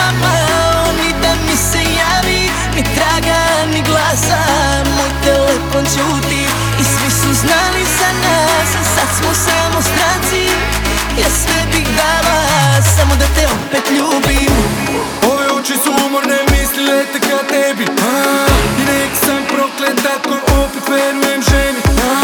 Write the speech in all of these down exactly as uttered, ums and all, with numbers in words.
mama, ni da mi se javi, ni traga, ni glasa. Moj telefon ćuti i svi su znali za nas, a sad smo samo stranci. Ja sve bih dala, samo da te opet ljubim. Ove oči su umorne, misli lete ka tebi. I nek sam proklet ako opet verujem ženi.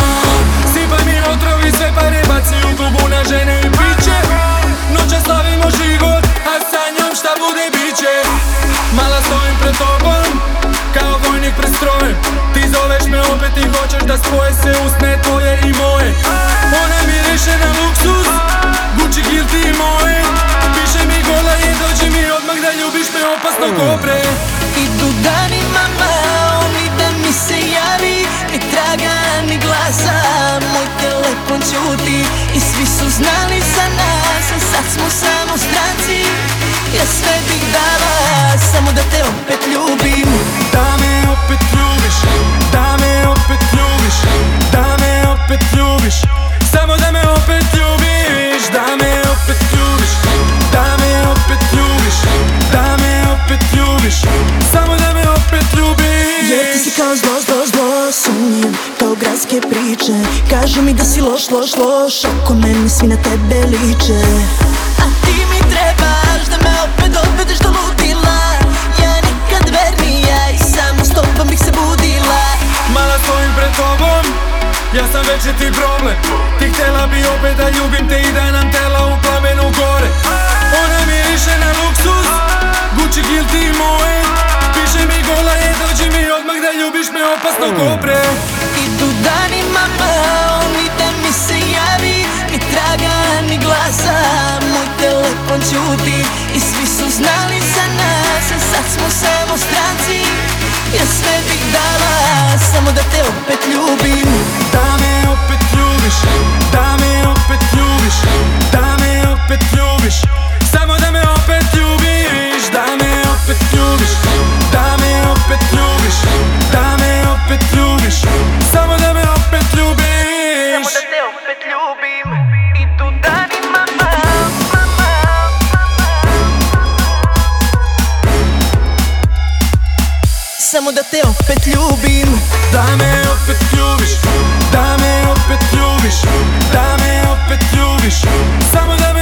Sipaj mi otrovi, sve pare baci u klubu na žene i piće. Noća slavimo život, a sa njom šta bude biće. Mala stojim pred tobom, kao vojnik pred strojem. Ti zoveš me opet i hoćeš da spoje se usne tvoje i moje. Ona miriše na luksuz, Gucci, Guilty i moje. Piše mi gola i dođi mi odmah da ljubiš me opasno kobre. Idu dani mama, ni da mi se javi, ni traga, ni glasa. Moj telefon ćuti i svi su znali za nas, a sad smo samo stranci. Ja sve bih dala, samo da te opet ljubim. Da me opet ljubiš, da me opet ljubiš, da me opet ljubiš. Samo da me opet ljubiš, da me opet ljubiš, da me opet ljubiš, da me opet ljubiš. Samo da me opet ljubiš. Jer ti si kao zlo, zlo, zlo, sumnjiv kao gradske priče. Kažu mi da si loš, loš, loš, oko meni svi na tebe liče. A ti mi trebaš da me opet dovedeš do ludila. Ja nikad vernija i samo s tobom bih se budila. Mala stojim pred tobom, ja sam večiti problem. Ti htjela bi opet da ljubim te i da nam tela u plamenu gore. Ona miriše na luksuz, Gucci, Guilty i moje. Piše mi gola je, dođi mi odmah da ljubiš me opasno kobre. Idu dani mama, ni da mi se javi, ni traga, ni glasa. Moj telefon ćuti i svi su znali za nas, a sad smo samo stranci. Ja sve bih dala, samo da te opet ljubim. Da me opet ljubiš, da me opet ljubiš, da me opet ljubiš. Samo da me opet ljubiš, da me opet ljubiš, da me opet ljubiš, da me opet ljubiš. Samo da me opet ljubiš, samo da te opet ljubim. Idu dani mama, mama, samo da te opet ljubim. da me opet ljubiš, da me opet ljubiš, da me opet ljubiš. Samo da